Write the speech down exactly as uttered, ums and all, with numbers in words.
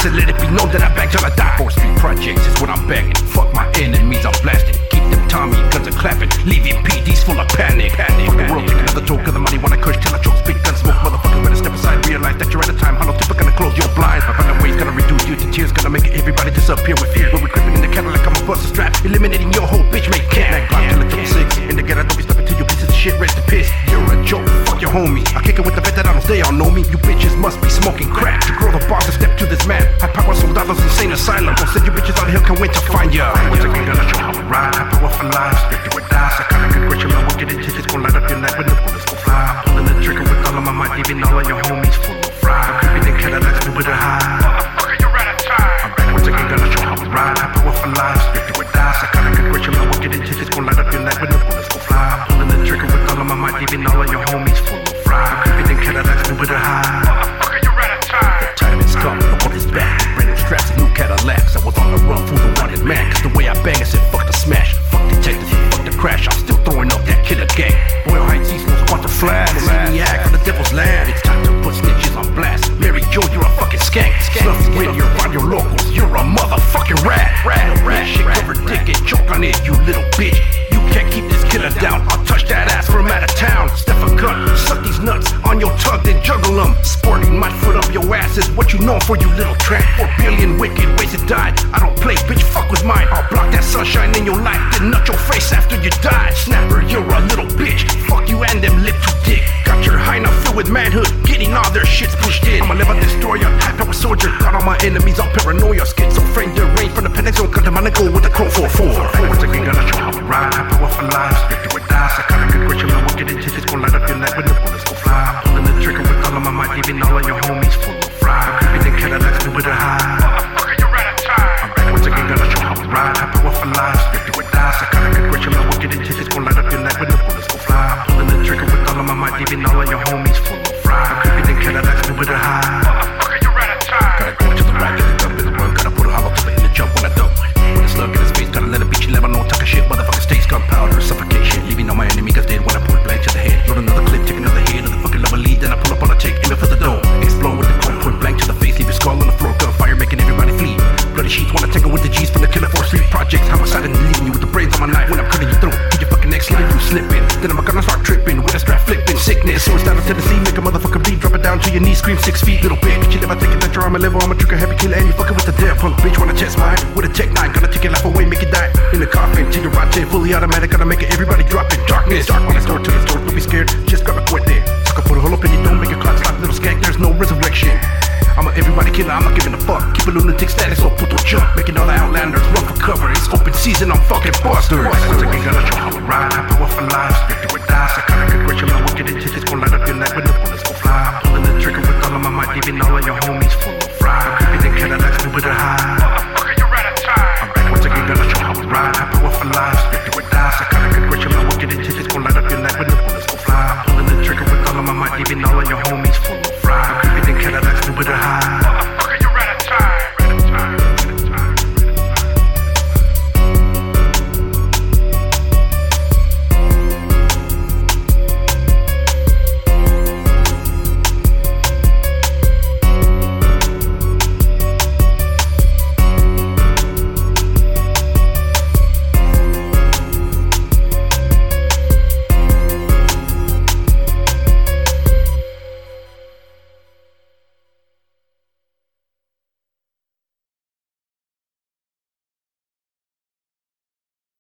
and let it be known that I bang till I die. Four Street Projects is what I'm banging. Fuck my enemies, I'm blasting. Keep them Tommy guns are clapping, leaving P Ds full of panic. Panic. Fuck the world, take another toke of the money when I cush till I choke. Spit gun smoke, motherfucker, better step aside. Realize that you're at a time. Hollow tipper gonna close your blind. My final ways gonna reduce you to tears, gonna make everybody disappear with fear. But we're creeping in the Cadillac, I'm a bust a strap, eliminating your whole bitch make camp. Mac block till the triple six. In the ghetto, don't be stepping to your pieces of shit, rest in piss. You're a joke, fuck your homie. I kick it with the veteranos, they all know me. You bitches must be smoking crack. To grow the bars and step to this man. High power soldados, insane asylum. Don't send you bitches out here, can't wait to find ya. Once again, gonna show how we ride. High power for life, straight to a die. Psychotic aggression, man, we'll get into this. Gonna light up your night when the bullets go fly. Pulling the trigger with all of my might, leaving all of your homies full of fry. I'm creeping in Cadillacs, we with a high. Motherfucker, you're out of time. I'm back once again, gonna show how we ride. High power for life, straight to a die. Psychotic aggression, man, we'll get into this. Gonna light up your night when the bullets go fly. Pulling the trigger with all of my might, leaving all of your homies full of fry. I'm creeping in Cadillacs, we with a high. Motherfucker, you're out of time. The time is coming, the bullet's back. Brand new straps and new Cadillacs. I was on the run for the wanted man. Cause the way I bang, I said fuck the smash. Fuck detectives and fuck the crash. I'm still throwing up that killer gang. Boyle Heights, East Coast, Quantum Flash. Maniac from the devil's land. It's time to put snitches on blast. Mary Jo, you're a fucking skank. Snuffy when you're on your locals. You're a motherfucking rat. Rat, rat, shit covered dick and choke on it, you little bitch. You can't keep this killer down. I'll touch that ass from out of town. Step a gun, suck these nuts on your tongue, then juggle them. Sporting my foot up your ass is what you know for, you little tramp. Four billion wicked ways to die. I don't play, bitch, fuck with mine. I'll block that sunshine in your life, then nut your face after you die. Snapper, you're a little bitch. Fuck you and them lip to dick. Got your high now filled with manhood, getting all their shits pushed in. I'm a level destroyer, high power soldier. Got all my enemies on paranoia. Schizophrenia, deranged from the panic zone. Cut them on the go with the chrome four four. Once again, gonna show how we ride. High power for life, straight to a die. Psychotic aggression, man, we'll get into this. Gonna light up your night when the bullets go fly. Pulling the trigger with all of my might, leaving all of your homies full of fry. I'm creeping in Cadillacs, we with a high. Motherfucker, you're out of time. I'm back once again, gonna show how we ride. High power for life, straight to a die. Psychotic aggression, man, we'll get into this. Gonna light up your night when the bullets go fly. Pulling the trigger with all of my might, leaving all of your homies full of fry. I'm creeping in Cadillacs, we with a high. Motherfucker, you're out of time. Gotta go to the right, get the dump in the run. Gotta put a hollow to it in the jump when I dump. When it's slug in his face, gotta let it beat you, level no talking shit. Motherfuckers taste gunpowder, suffocation, leaving all my enemies dead when I point blank to the head. Load another clip, take another hit of the fucking level lead, then I pull up on a chick, aiming for the dome. Explode with the coin, point blank to the face, leave your skull on the floor, gunfire making everybody flee. Bloody sheets wanna tangle with the G's from the killer Four Street Projects. Homicide and leaving you with the brains on my knife when I'm cutting your throat. Get your fucking neck slitting, you slipping. Then I'm gonna start tripping with a strap flipping. Sickness, source down to Tennessee, make a motherfucker bleed, drop it down to your knees, scream six feet. Little bitch, you never thinking that you're on my level. I'm a trigger happy killer and you fucking with the death. Punk bitch wanna test mine with a tech nine, gonna take your life away, make it die in the coffin till you're rotten, fully automatic, gonna make it everybody drop it. Darkness, dark when I store to the store, don't be scared, just grab a quit there. Sucker put a hole up in your dome, make your clock slap, little skank, there's no resurrection. I'm a everybody killer, I'm not giving a fuck. Keep a lunatic status, so put jump. Making all the outlanders run for cover. It's open season, I'm fucking busters. Once again, gonna show how we ride. High power for life, straight to a die. Psychotic aggression, man, we'll get into this. Gonna light up your night when the bullets go fly. Pulling the trigger with all of my might, leaving all of your homies full of fry. I'm creeping in Cadillacs, we with a high.